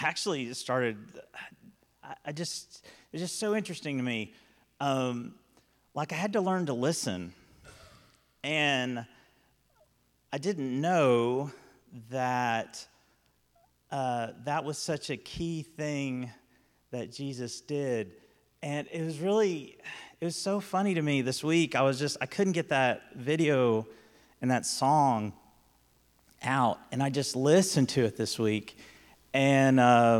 actually started, it's just so interesting to me. Like I had to learn to listen. And I didn't know that that was such a key thing that Jesus did. And it was so funny to me this week. I couldn't get that video and that song out. And I just listened to it this week. And,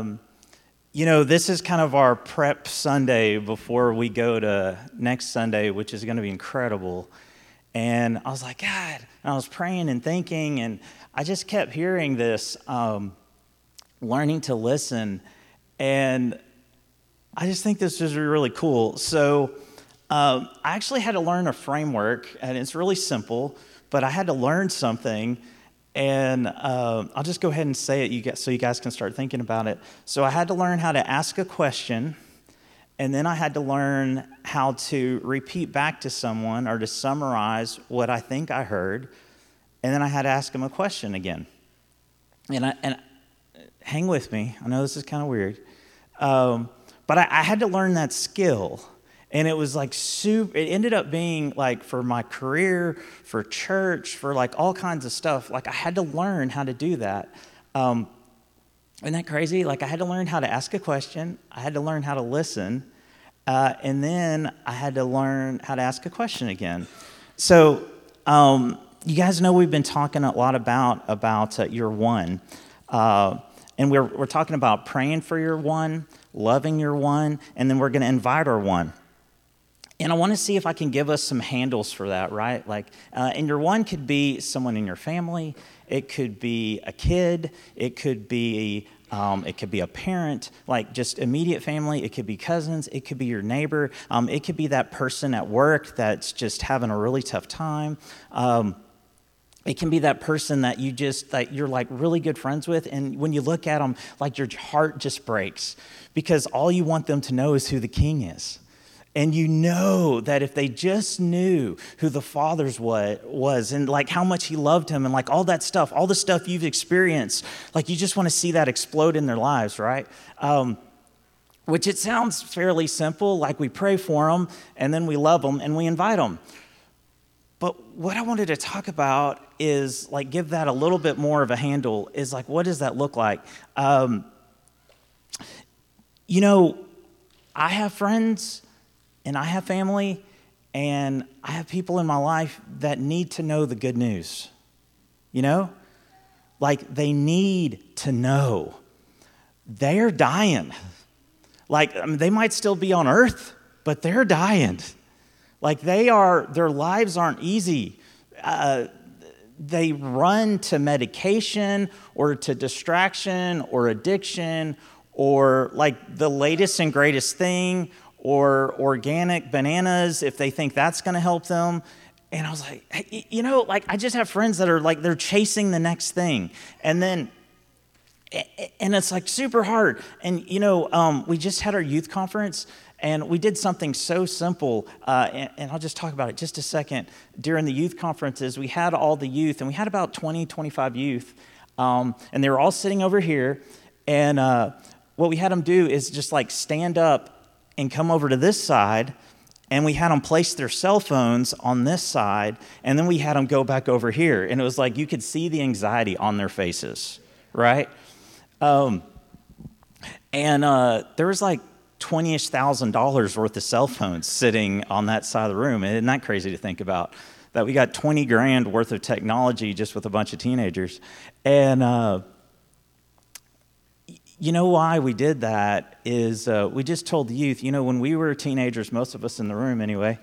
this is kind of our prep Sunday before we go to next Sunday, which is going to be incredible. And I was like, God, and I was praying and thinking, and I just kept hearing this, learning to listen. And I just think this is really cool. So I actually had to learn a framework, and it's really simple, but I had to learn something. And I'll just go ahead and say it so you guys can start thinking about it. So I had to learn how to ask a question, and then I had to learn how to repeat back to someone or to summarize what I think I heard, and then I had to ask them a question again. And hang with me. I know this is kind of weird, but I had to learn that skill. And it was like it ended up being like for my career, for church, for like all kinds of stuff. Like I had to learn how to do that. Isn't that crazy? Like I had to learn how to ask a question. I had to learn how to listen. And then I had to learn how to ask a question again. So you guys know we've been talking a lot about your one. And we're talking about praying for your one, loving your one, and then we're going to invite our one. And I want to see if I can give us some handles for that, right? Like, and your one could be someone in your family. It could be a kid. It could be a parent, like just immediate family. It could be cousins. It could be your neighbor. It could be that person at work that's just having a really tough time. It can be that person that you're like really good friends with, and when you look at them, like your heart just breaks because all you want them to know is who the King is. And you know that if they just knew who the Father's was and like how much He loved Him and like all that stuff, all the stuff you've experienced, like you just want to see that explode in their lives, right? Which it sounds fairly simple, like we pray for them and then we love them and we invite them. But what I wanted to talk about is like give that a little bit more of a handle is like, what does that look like? I have friends and I have family, and I have people in my life that need to know the good news. Like they need to know. They're dying. Like they might still be on earth, but they're dying. Like their lives aren't easy. They run to medication or to distraction or addiction or like the latest and greatest thing or organic bananas if they think that's going to help them. And I was like, hey, like I just have friends that are like, they're chasing the next thing. And it's like super hard. And, we just had our youth conference and we did something so simple. And I'll just talk about it just a second. During the youth conferences, we had all the youth and we had about 20, 25 youth. And they were all sitting over here. And what we had them do is just like stand up and come over to this side, and we had them place their cell phones on this side, and then we had them go back over here. And it was like you could see the anxiety on their faces, right? And there was like $20,000 worth of cell phones sitting on that side of the room. Isn't that crazy to think about? That we got 20 grand worth of technology just with a bunch of teenagers. And you know why we did that is we just told the youth, when we were teenagers, most of us in the room anyway,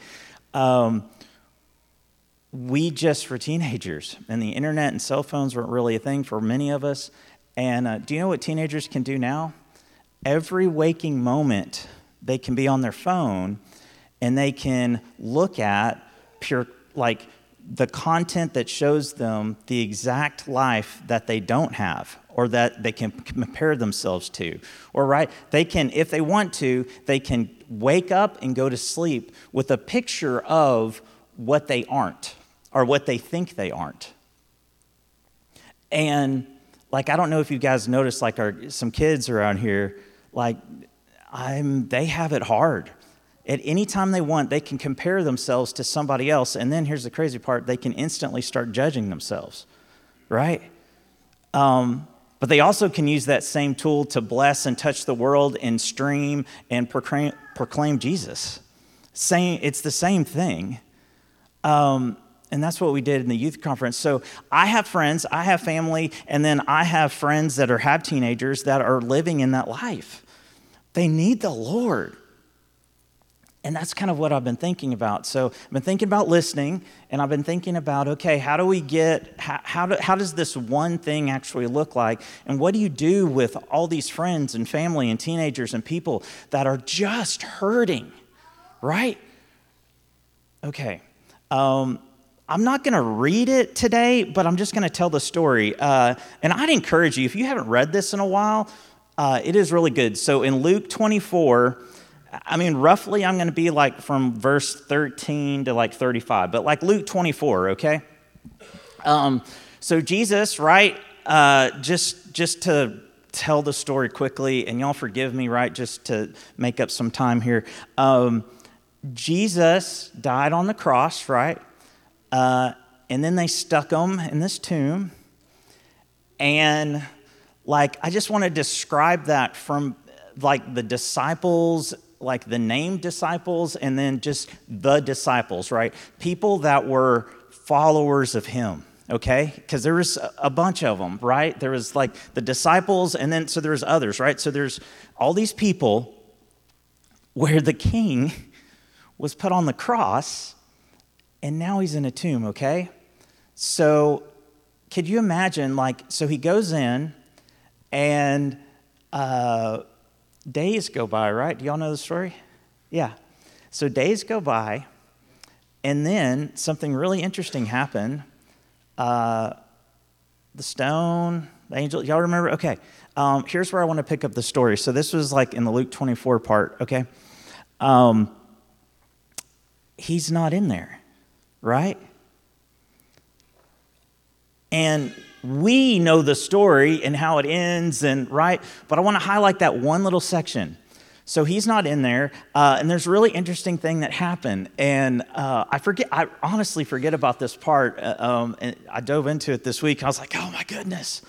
we just were teenagers. And the internet and cell phones weren't really a thing for many of us. And do you know what teenagers can do now? Every waking moment, they can be on their phone and they can look at the content that shows them the exact life that they don't have or that they can compare themselves to. Or they can, if they want to, they can wake up and go to sleep with a picture of what they aren't or what they think they aren't. And Like, I don't know if you guys noticed, like, some kids around here, like, they have it hard. At any time they want, they can compare themselves to somebody else, and then here's the crazy part, they can instantly start judging themselves, right? But they also can use that same tool to bless and touch the world and stream and proclaim Jesus. It's the same thing. And that's what we did in the youth conference. So I have friends, I have family, and then I have friends that have teenagers that are living in that life. They need the Lord. And that's kind of what I've been thinking about. So I've been thinking about listening, and I've been thinking about, okay, how does this one thing actually look like? And what do you do with all these friends and family and teenagers and people that are just hurting, right? Okay. I'm not going to read it today, but I'm just going to tell the story. And I'd encourage you, if you haven't read this in a while, it is really good. So in Luke 24, roughly I'm going to be like from verse 13 to like 35, but like Luke 24, okay? So Jesus, right, just to tell the story quickly, and y'all forgive me, right, just to make up some time here. Jesus died on the cross, right? And then they stuck him in this tomb. And like, I just want to describe that from like the disciples, like the named disciples, and then just the disciples, right? People that were followers of him, okay? Because there was a bunch of them, right? There was like the disciples, and then so there's others, right? So there's all these people where the king was put on the cross, and now he's in a tomb, okay? So could you imagine, like, so he goes in, and days go by, right? Do y'all know the story? Yeah. So days go by, and then something really interesting happened. The stone, the angel, y'all remember? Okay. Here's where I want to pick up the story. So this was like in the Luke 24 part, okay? He's not in there, right? And we know the story and how it ends, and right? But I want to highlight that one little section. So he's not in there, and there's a really interesting thing that happened. And I honestly forget about this part. And I dove into it this week. I was like, oh my goodness.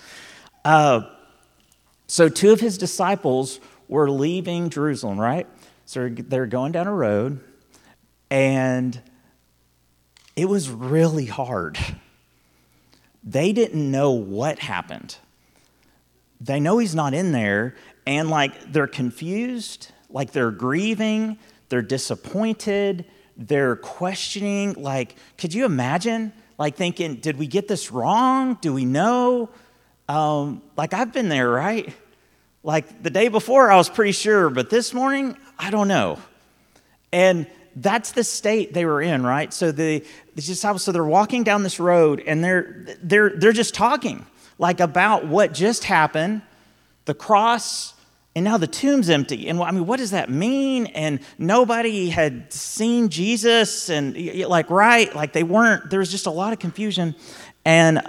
So two of his disciples were leaving Jerusalem, right? So they're going down a road, and it was really hard. They didn't know what happened. They know he's not in there, and like they're confused, like they're grieving, they're disappointed, they're questioning. Like, could you imagine? Like thinking, did we get this wrong? Do we know? Like I've been there, right? Like the day before I was pretty sure, but this morning, I don't know. And that's the state they were in, right? So the disciples, so they're walking down this road, and they're just talking like about what just happened, the cross, and now the tomb's empty. And what does that mean? And nobody had seen Jesus, and like, right? Like they weren't. There was just a lot of confusion, and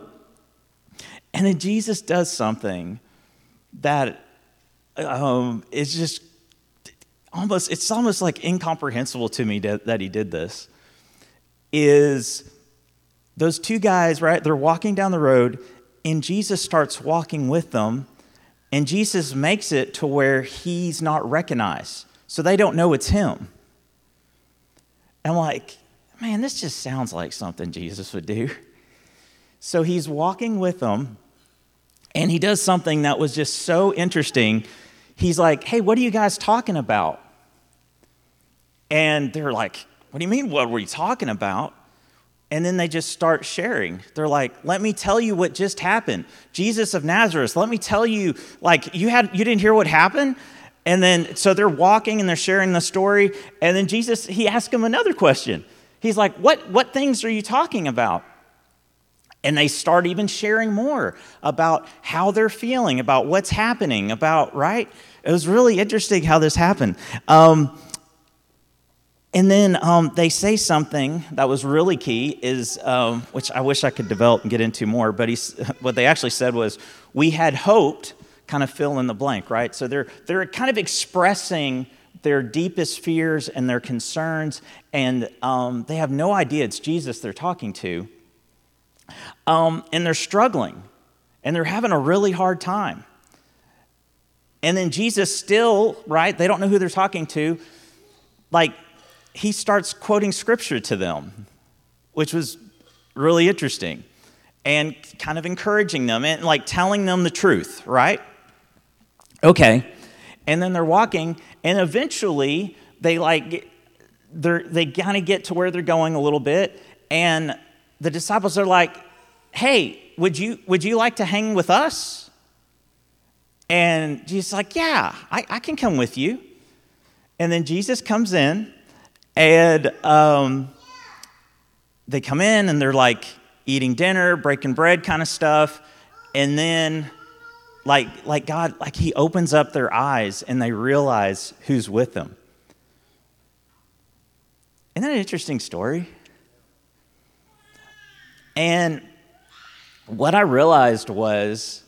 then Jesus does something that is just. It's almost like incomprehensible to me that he did this, is those two guys, right? They're walking down the road, and Jesus starts walking with them, and Jesus makes it to where he's not recognized. So they don't know it's him. And I'm like, man, this just sounds like something Jesus would do. So he's walking with them, and he does something that was just so interesting. He's like, hey, what are you guys talking about? And they're like, what do you mean, what were you talking about? And then they just start sharing. They're like, let me tell you what just happened. Jesus of Nazareth, let me tell you, like, you didn't hear what happened? And then, so they're walking and they're sharing the story. And then Jesus, he asked them another question. He's like, what things are you talking about? And they start even sharing more about how they're feeling, about what's happening, about, right? It was really interesting how this happened. And then they say something that was really key, is which I wish I could develop and get into more, but what they actually said was, we had hoped, kind of fill in the blank, right? So they're kind of expressing their deepest fears and their concerns, and they have no idea it's Jesus they're talking to. And they're struggling, and they're having a really hard time. And then Jesus still, right, they don't know who they're talking to, like, he starts quoting scripture to them, which was really interesting, and kind of encouraging them and like telling them the truth, right? Okay. And then they're walking, and eventually they kind of get to where they're going a little bit, and the disciples are like, hey, would you like to hang with us? And Jesus is like, yeah, I can come with you. And then Jesus comes in, and they come in, and they're like eating dinner, breaking bread kind of stuff. And then like God, like he opens up their eyes, and they realize who's with them. Isn't that an interesting story? And what I realized was,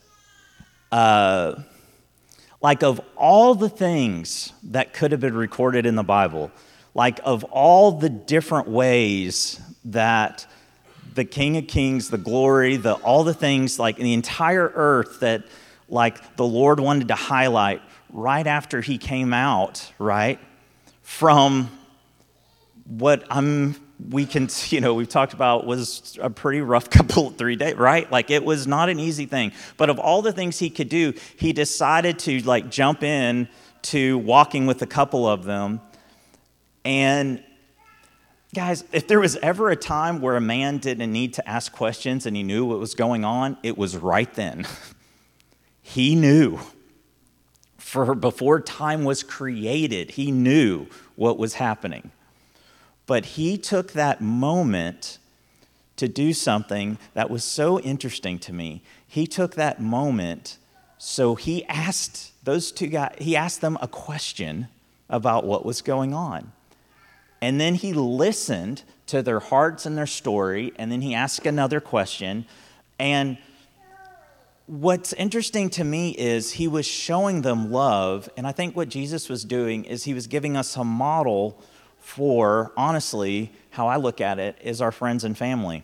like, of all the things that could have been recorded in the Bible, like of all the different ways that the King of Kings, the glory, all the things, like in the entire earth that like the Lord wanted to highlight right after he came out, right, from what we've talked about was a pretty rough 3 days, right? Like, it was not an easy thing. But of all the things he could do, he decided to like jump in to walking with a couple of them. And guys, if there was ever a time where a man didn't need to ask questions and he knew what was going on, it was right then. He knew. Before time was created, he knew what was happening. But he took that moment to do something that was so interesting to me. He took that moment, so he asked those two guys, he asked them a question about what was going on. And then he listened to their hearts and their story, and then he asked another question. And what's interesting to me is he was showing them love, and I think what Jesus was doing is he was giving us a model for, honestly, how I look at it, is our friends and family.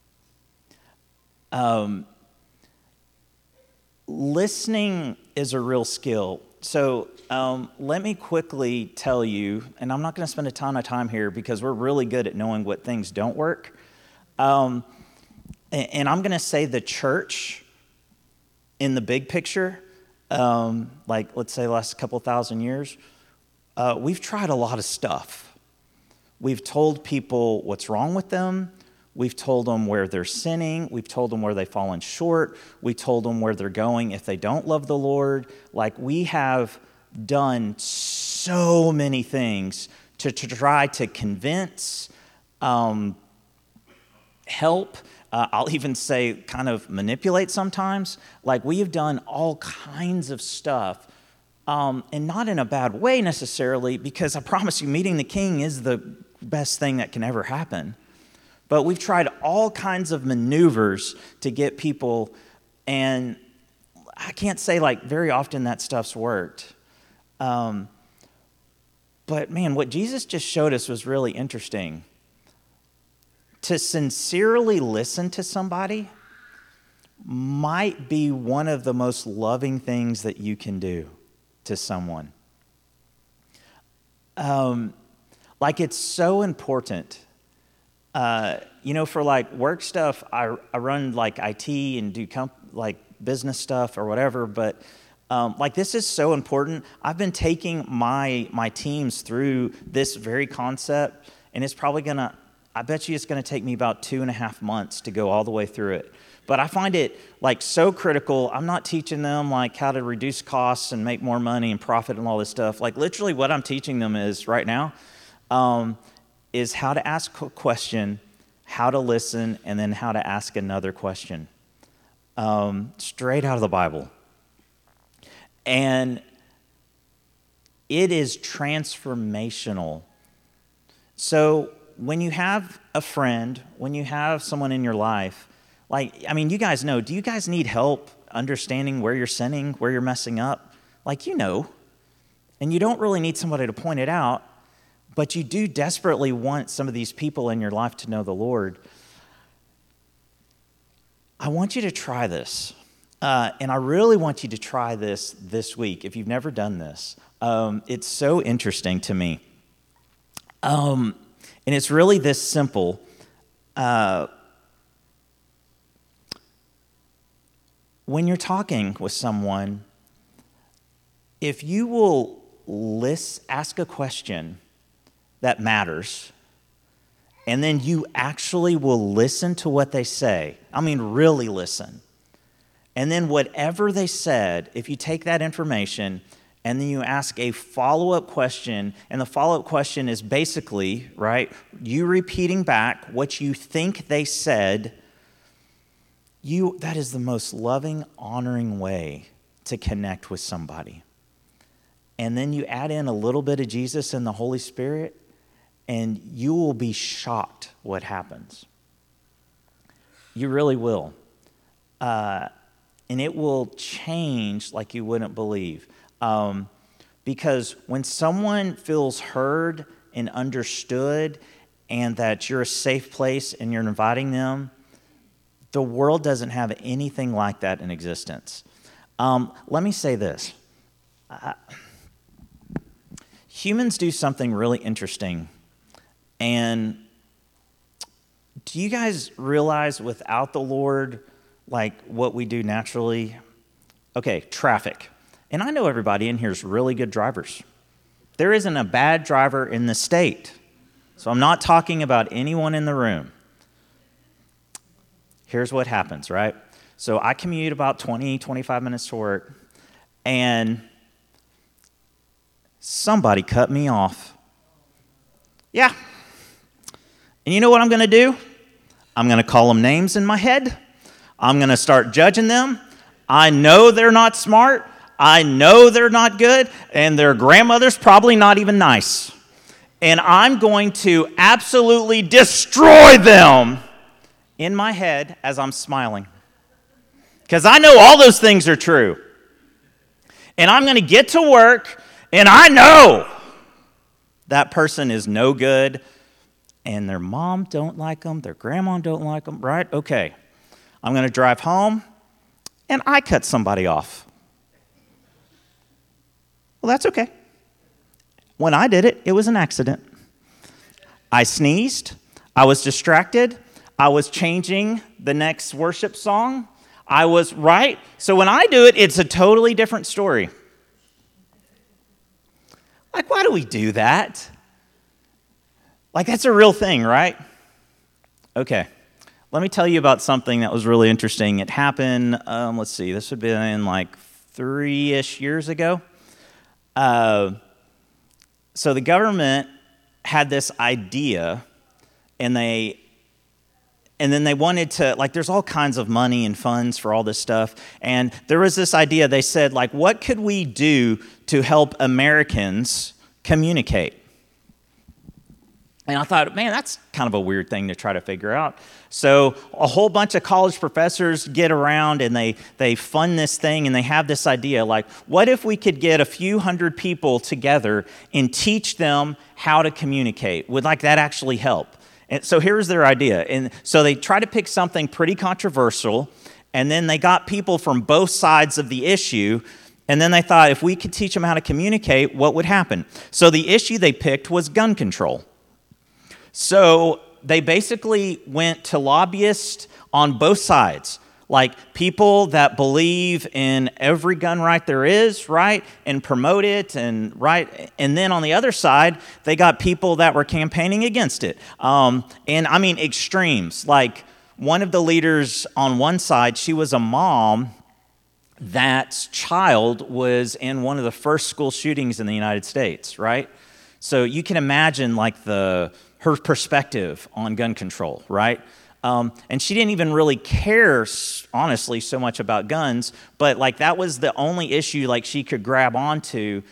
Listening is a real skill. So let me quickly tell you, and I'm not going to spend a ton of time here because we're really good at knowing what things don't work. And I'm going to say the church in the big picture, like let's say the last couple thousand years, we've tried a lot of stuff. We've told people what's wrong with them. We've told them where they're sinning. We've told them where they've fallen short. We told them where they're going if they don't love the Lord. Like, we have done so many things to try to convince, help, I'll even say kind of manipulate sometimes. Like, we have done all kinds of stuff, and not in a bad way necessarily, because I promise you, meeting the King is the best thing that can ever happen. But we've tried all kinds of maneuvers to get people, and I can't say like very often that stuff's worked. But man, what Jesus just showed us was really interesting. To sincerely listen to somebody might be one of the most loving things that you can do to someone. Like, it's so important. For like work stuff, I run like IT and do like business stuff or whatever, but like, this is so important. I've been taking my teams through this very concept, and it's probably I bet you it's gonna take me about 2.5 months to go all the way through it. But I find it like so critical. I'm not teaching them like how to reduce costs and make more money and profit and all this stuff. Like, literally what I'm teaching them is right now, is how to ask a question, how to listen, and then how to ask another question. Straight out of the Bible. And it is transformational So when you have a friend, when you have someone in your life, you guys know, do you guys need help understanding where you're sinning, where you're messing up? You know. And you don't really need somebody to point it out, but you do desperately want some of these people in your life to know the Lord. I want you to try this. And I really want you to try this week if you've never done this. It's so interesting to me. And it's really this simple. When you're talking with someone, if you will ask a question that matters, and then you actually will listen to what they say, really listen. And then whatever they said, if you take that information and then you ask a follow-up question, and the follow-up question is basically, right, you repeating back what you think they said, that is the most loving, honoring way to connect with somebody. And then you add in a little bit of Jesus and the Holy Spirit, and you will be shocked what happens. You really will. And it will change like you wouldn't believe. Because when someone feels heard and understood and that you're a safe place and you're inviting them, the world doesn't have anything like that in existence. Let me say this. Humans do something really interesting. And do you guys realize without the Lord, what we do naturally? Okay, traffic. And I know everybody in here is really good drivers. There isn't a bad driver in the state. So I'm not talking about anyone in the room. Here's what happens, right? So I commute about 20, 25 minutes to work, and somebody cut me off. Yeah. And you know what I'm going to do? I'm going to call them names in my head. I'm going to start judging them. I know they're not smart. I know they're not good. And their grandmother's probably not even nice. And I'm going to absolutely destroy them in my head as I'm smiling. Because I know all those things are true. And I'm going to get to work, and I know that person is no good, and their mom don't like them, their grandma don't like them, right? Okay. I'm going to drive home, and I cut somebody off. Well, that's okay. When I did it, it was an accident. I sneezed. I was distracted. I was changing the next worship song. I was right. So when I do it, it's a totally different story. Why do we do that? That's a real thing, right? Okay. Let me tell you about something that was really interesting. It happened, this would have been 3-ish years ago. So the government had this idea, and then they wanted to, there's all kinds of money and funds for all this stuff. And there was this idea, they said, what could we do to help Americans communicate? And I thought, man, that's kind of a weird thing to try to figure out. So a whole bunch of college professors get around and they fund this thing, and they have this idea, what if we could get a few hundred people together and teach them how to communicate? Would that actually help? And so here's their idea. And so they try to pick something pretty controversial, and then they got people from both sides of the issue, and then they thought, if we could teach them how to communicate, what would happen? So the issue they picked was gun control. So they basically went to lobbyists on both sides, people that believe in every gun right there is, right, and promote it, and right, and then on the other side, they got people that were campaigning against it. Extremes. One of the leaders on one side, she was a mom that child was in one of the first school shootings in the United States, right? So you can imagine her perspective on gun control, right? And she didn't even really care, honestly, so much about guns, but that was the only issue she could grab onto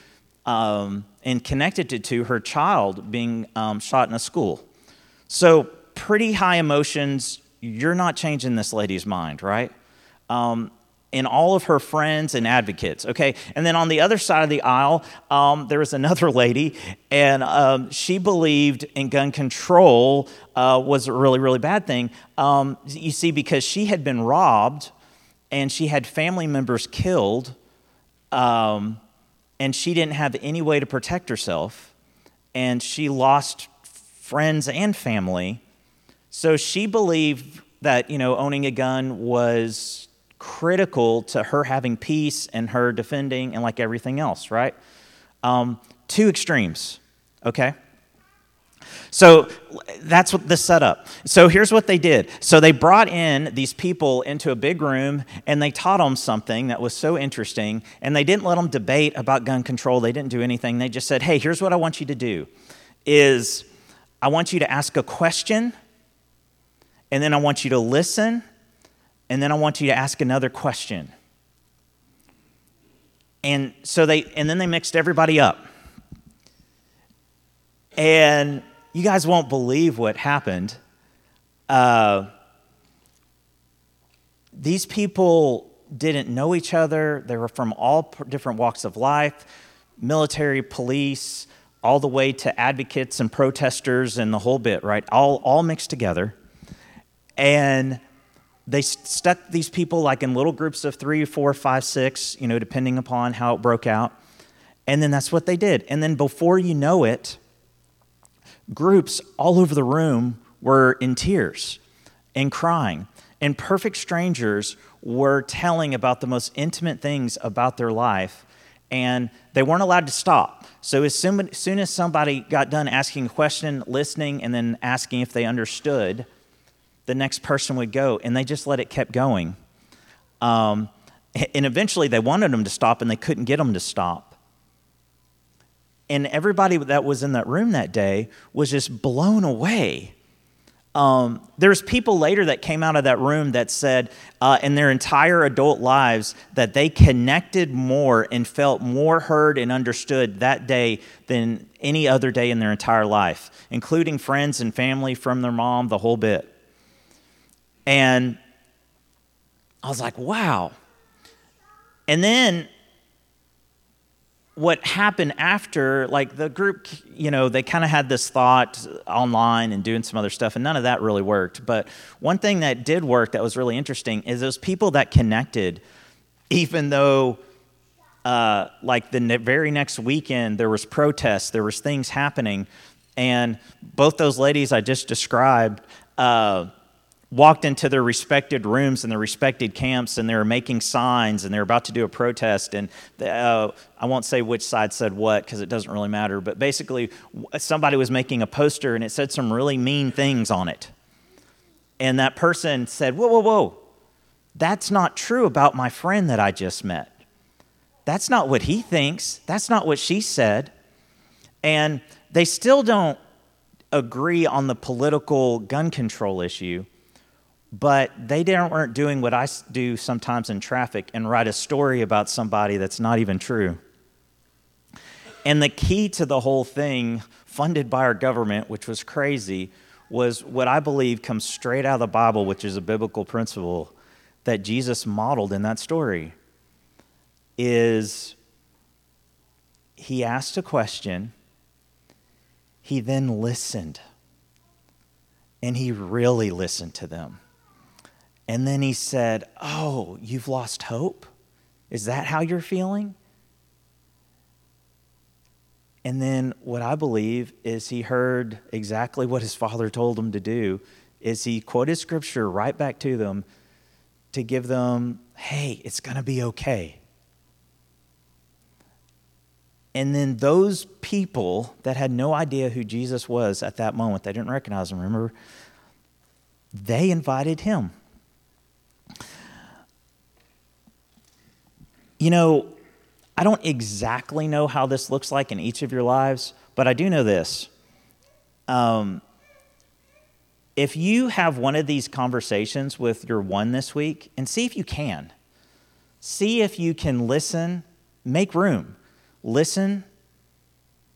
and connected it to her child being shot in a school. So pretty high emotions. You're not changing this lady's mind, right? And all of her friends and advocates, okay? And then on the other side of the aisle, there was another lady, and she believed in gun control was a really, really bad thing. You see, because she had been robbed, and she had family members killed, and she didn't have any way to protect herself, and she lost friends and family. So she believed that, owning a gun was critical to her having peace and her defending and like everything else, right? Two extremes, okay? So that's what the setup. So here's what they did. So they brought in these people into a big room, and they taught them something that was so interesting, and they didn't let them debate about gun control. They didn't do anything. They just said, hey, here's what I want you to do, is I want you to ask a question, and then I want you to listen, and then I want you to ask another question. And then they mixed everybody up. And you guys won't believe what happened. These people didn't know each other. They were from all different walks of life, military, police, all the way to advocates and protesters and the whole bit, right? All mixed together. And they stuck these people like in little groups of 3, 4, 5, 6, depending upon how it broke out. And then that's what they did. And then before you know it, groups all over the room were in tears and crying. And perfect strangers were telling about the most intimate things about their life. And they weren't allowed to stop. So as soon as somebody got done asking a question, listening, and then asking if they understood, the next person would go, and they just let it keep going. And eventually they wanted them to stop, and they couldn't get them to stop. And everybody that was in that room that day was just blown away. There's people later that came out of that room that said in their entire adult lives that they connected more and felt more heard and understood that day than any other day in their entire life, including friends and family from their mom, the whole bit. And I was like, wow. And then what happened after, like the group, they kind of had this thought online and doing some other stuff, and none of that really worked. But one thing that did work that was really interesting is those people that connected, even though like the very next weekend there was protests, there was things happening, and both those ladies I just described walked into their respected rooms and their respected camps, and they were making signs, and they were about to do a protest. And I won't say which side said what because it doesn't really matter, but basically somebody was making a poster, and it said some really mean things on it. And that person said, whoa, whoa, whoa, that's not true about my friend that I just met. That's not what he thinks. That's not what she said. And they still don't agree on the political gun control issue, but they weren't doing what I do sometimes in traffic and write a story about somebody that's not even true. And the key to the whole thing, funded by our government, which was crazy, was what I believe comes straight out of the Bible, which is a biblical principle that Jesus modeled in that story, is he asked a question, he then listened, and he really listened to them. And then he said, oh, you've lost hope? Is that how you're feeling? And then what I believe is he heard exactly what his father told him to do, is he quoted scripture right back to them to give them, hey, it's going to be okay. And then those people that had no idea who Jesus was at that moment, they didn't recognize him, remember? They invited him. I don't exactly know how this looks like in each of your lives, but I do know this. If you have one of these conversations with your one this week, and see if you can. See if you can listen, make room. Listen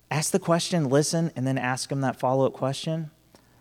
ask the question, listen, and then ask them that follow-up question.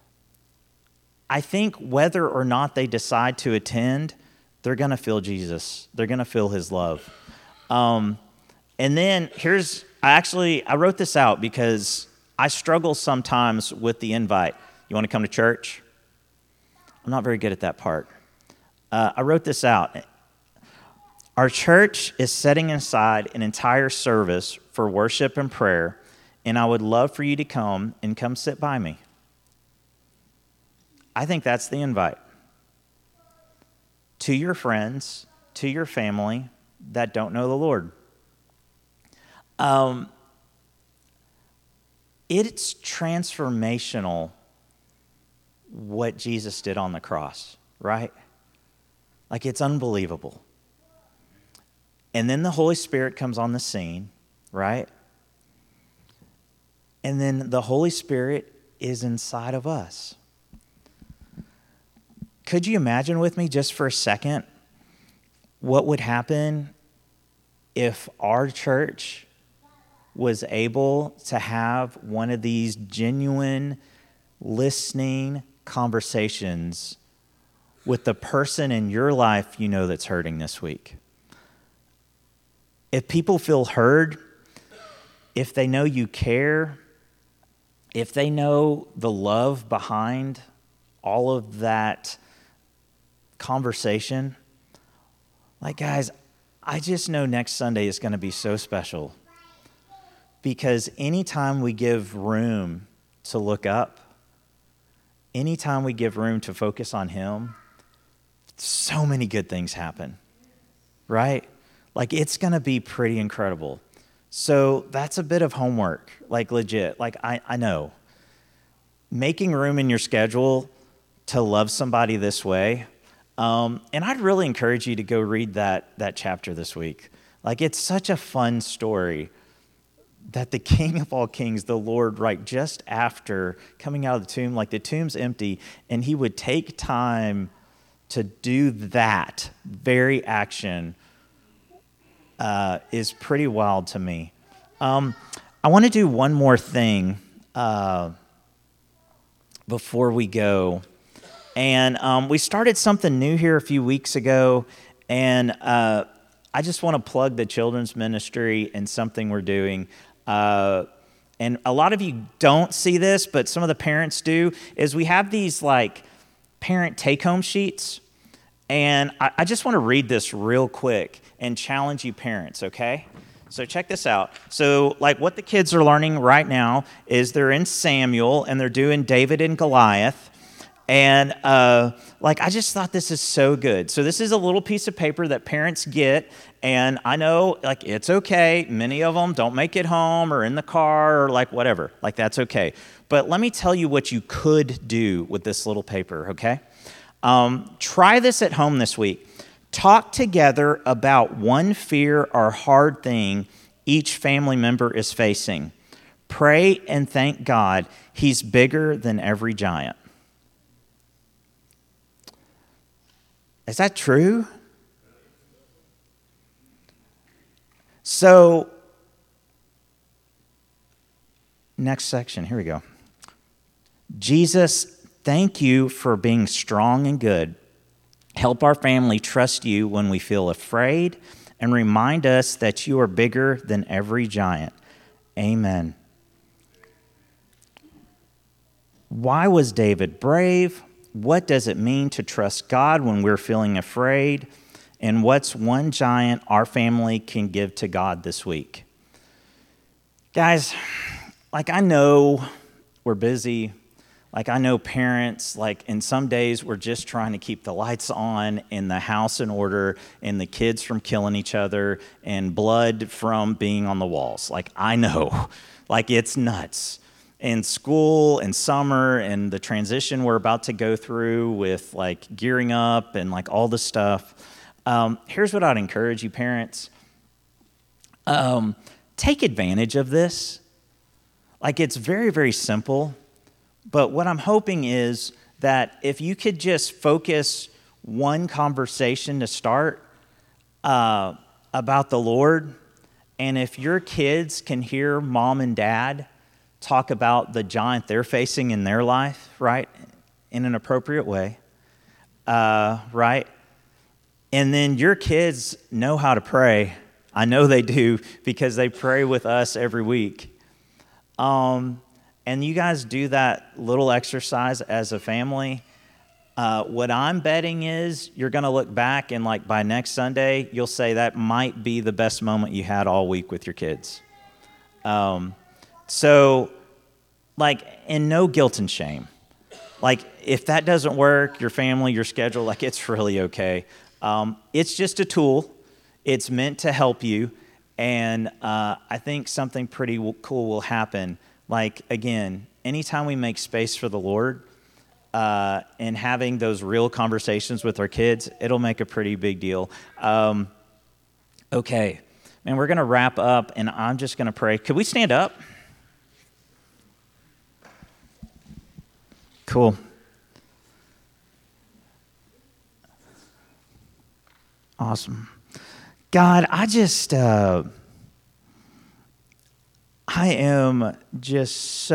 I think whether or not they decide to attend, they're going to feel Jesus. They're going to feel his love. And then I wrote this out because I struggle sometimes with the invite. You want to come to church? I'm not very good at that part. I wrote this out. Our church is setting aside an entire service for worship and prayer, and I would love for you to come sit by me. I think that's the invite. To your friends, to your family that don't know the Lord. It's transformational what Jesus did on the cross, right? Like, it's unbelievable. And then the Holy Spirit comes on the scene, right? And then the Holy Spirit is inside of us. Could you imagine with me just for a second what would happen if our church was able to have one of these genuine listening conversations with the person in your life you know that's hurting this week? If people feel heard, if they know you care, if they know the love behind all of that conversation, like, guys, I just know next Sunday is going to be so special, because anytime we give room to look up, anytime we give room to focus on him, so many good things happen, right? Like, it's going to be pretty incredible. So that's a bit of homework, like, legit. Like, I know. Making room in your schedule to love somebody this way. And I'd really encourage you to go read that chapter this week. Like, it's such a fun story that the King of all kings, the Lord, right just after coming out of the tomb, like, the tomb's empty, and he would take time to do that very action is pretty wild to me. I want to do one more thing before we go. And we started something new here a few weeks ago, and I just want to plug the children's ministry and something we're doing. And a lot of you don't see this, but some of the parents do, is we have these, like, parent take-home sheets. And I just want to read this real quick and challenge you parents, okay? So check this out. So, like, what the kids are learning right now is they're in Samuel, and they're doing David and Goliath. And, I just thought this is so good. So this is a little piece of paper that parents get, and I know, like, it's okay. Many of them don't make it home or in the car or, like, whatever. Like, that's okay. But let me tell you what you could do with this little paper, okay? Try this at home this week. Talk together about one fear or hard thing each family member is facing. Pray and thank God he's bigger than every giant. Is that true? So, next section, here we go. Jesus, thank you for being strong and good. Help our family trust you when we feel afraid, and remind us that you are bigger than every giant. Amen. Why was David brave? What does it mean to trust God when we're feeling afraid? And what's one giant our family can give to God this week? Guys, like, I know we're busy. Like, I know parents, like, in some days we're just trying to keep the lights on and the house in order and the kids from killing each other and blood from being on the walls. Like, I know. Like, it's nuts. And school and summer and the transition we're about to go through with, like, gearing up and, like, all the stuff. Here's what I'd encourage you parents. Take advantage of this. Like, it's very, very simple. But what I'm hoping is that if you could just focus one conversation to start about the Lord, and if your kids can hear mom and dad talk about the giant they're facing in their life, right, in an appropriate way, right? And then your kids know how to pray. I know they do because they pray with us every week. And you guys do that little exercise as a family. What I'm betting is you're going to look back and like by next Sunday, you'll say that might be the best moment you had all week with your kids. So like, and no guilt and shame. Like if that doesn't work, your family, your schedule, like it's really okay. It's just a tool. It's meant to help you. And I think something pretty cool will happen. Like, again, anytime we make space for the Lord and having those real conversations with our kids, it'll make a pretty big deal. Okay. Man, we're going to wrap up, and I'm just going to pray. Could we stand up? Cool. Awesome. God, I am just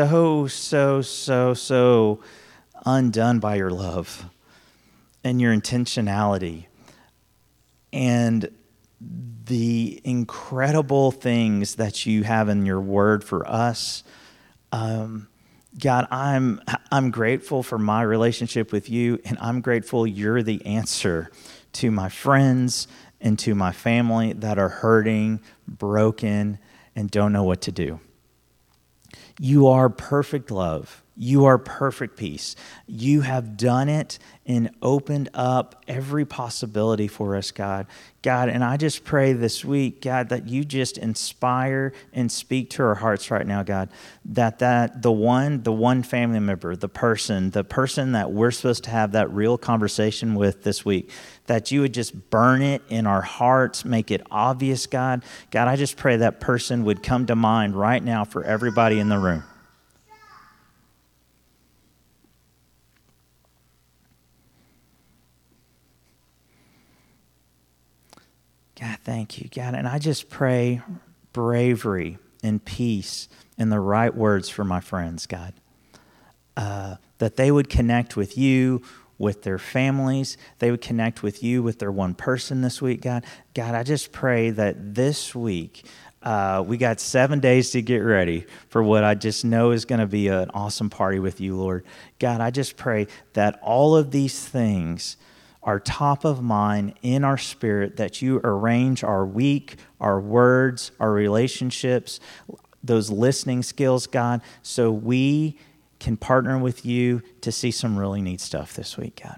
so undone by your love and your intentionality and the incredible things that you have in your word for us. God, I'm grateful for my relationship with you, and I'm grateful you're the answer to my friends and to my family that are hurting, broken, and don't know what to do. You are perfect love. You are perfect peace. You have done it and opened up every possibility for us, God. God, and I just pray this week, God, that you just inspire and speak to our hearts right now, God, that the one family member, the person that we're supposed to have that real conversation with this week, that you would just burn it in our hearts, make it obvious, God. God, I just pray that person would come to mind right now for everybody in the room. God, thank you, God. And I just pray bravery and peace and the right words for my friends, God. That they would connect with you, with their families. They would connect with you, with their one person this week, God. God, I just pray that this week, we got 7 days to get ready for what I just know is going to be an awesome party with you, Lord. God, I just pray that all of these things are top of mind in our spirit, that you arrange our week, our words, our relationships, those listening skills, God, so we can partner with you to see some really neat stuff this week, God.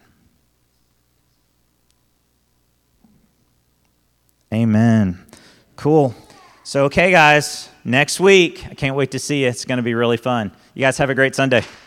Amen. Cool. So, okay, guys, next week, I can't wait to see you. It's going to be really fun. You guys have a great Sunday.